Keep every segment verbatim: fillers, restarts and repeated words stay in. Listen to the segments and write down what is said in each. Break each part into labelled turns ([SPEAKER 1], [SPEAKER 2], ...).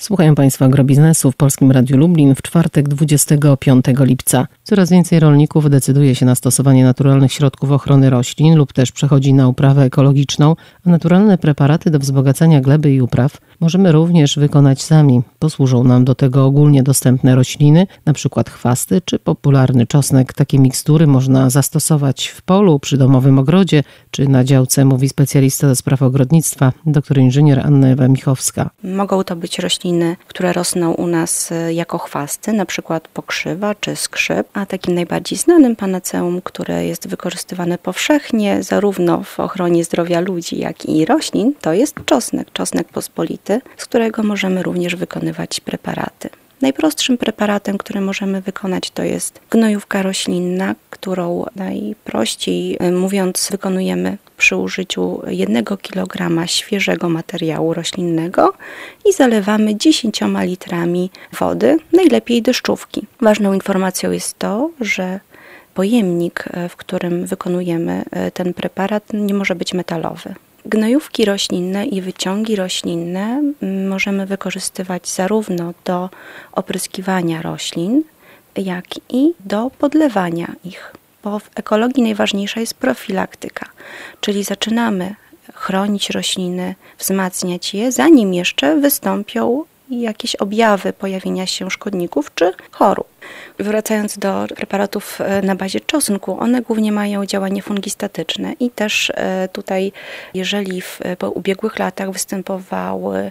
[SPEAKER 1] Słuchają Państwo Agrobiznesu w Polskim Radiu Lublin w czwartek dwudziestego piątego lipca. Coraz więcej rolników decyduje się na stosowanie naturalnych środków ochrony roślin lub też przechodzi na uprawę ekologiczną, a naturalne preparaty do wzbogacania gleby i upraw możemy również wykonać sami. Posłużą nam do tego ogólnie dostępne rośliny, np. chwasty czy popularny czosnek. Takie mikstury można zastosować w polu, przy domowym ogrodzie czy na działce, mówi specjalista do spraw ogrodnictwa, dr inżynier Anna Ewa Michowska.
[SPEAKER 2] Mogą to być rośliny, które rosną u nas jako chwasty, na przykład pokrzywa czy skrzyp, a takim najbardziej znanym panaceum, które jest wykorzystywane powszechnie zarówno w ochronie zdrowia ludzi, jak i roślin, to jest czosnek, czosnek pospolity, z którego możemy również wykonywać preparaty. Najprostszym preparatem, który możemy wykonać, to jest gnojówka roślinna, którą najprościej mówiąc wykonujemy przy użyciu jednego kilograma świeżego materiału roślinnego i zalewamy dziesięcioma litrami wody, najlepiej deszczówki. Ważną informacją jest to, że pojemnik, w którym wykonujemy ten preparat, nie może być metalowy. Gnojówki roślinne i wyciągi roślinne możemy wykorzystywać zarówno do opryskiwania roślin, jak i do podlewania ich, bo w ekologii najważniejsza jest profilaktyka, czyli zaczynamy chronić rośliny, wzmacniać je, zanim jeszcze wystąpią jakieś objawy pojawienia się szkodników czy chorób. Wracając do preparatów na bazie czosnku, one głównie mają działanie fungistatyczne i też tutaj, jeżeli w ubiegłych latach występowały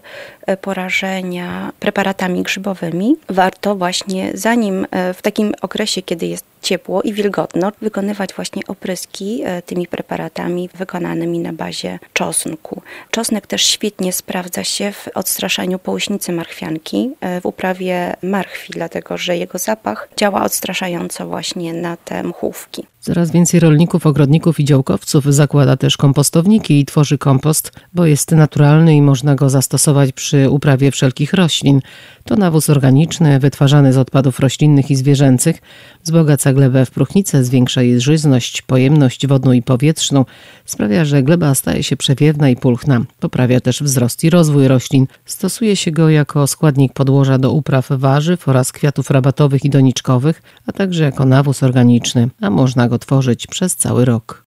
[SPEAKER 2] porażenia preparatami grzybowymi, warto właśnie zanim w takim okresie, kiedy jest ciepło i wilgotno, wykonywać właśnie opryski tymi preparatami wykonanymi na bazie czosnku. Czosnek też świetnie sprawdza się w odstraszaniu połyśnicy marchwianki, w uprawie marchwi, dlatego że jego zapach działa odstraszająco właśnie na te mchówki.
[SPEAKER 1] Coraz więcej rolników, ogrodników i działkowców zakłada też kompostowniki i tworzy kompost, bo jest naturalny i można go zastosować przy uprawie wszelkich roślin. To nawóz organiczny, wytwarzany z odpadów roślinnych i zwierzęcych, wzbogaca glebę w próchnicę, zwiększa jej żyzność, pojemność wodną i powietrzną, sprawia, że gleba staje się przewiewna i pulchna. Poprawia też wzrost i rozwój roślin. Stosuje się go jako składnik podłoża do upraw warzyw oraz kwiatów rabatowych i doniczkowych, a także jako nawóz organiczny, a można go tworzyć przez cały rok.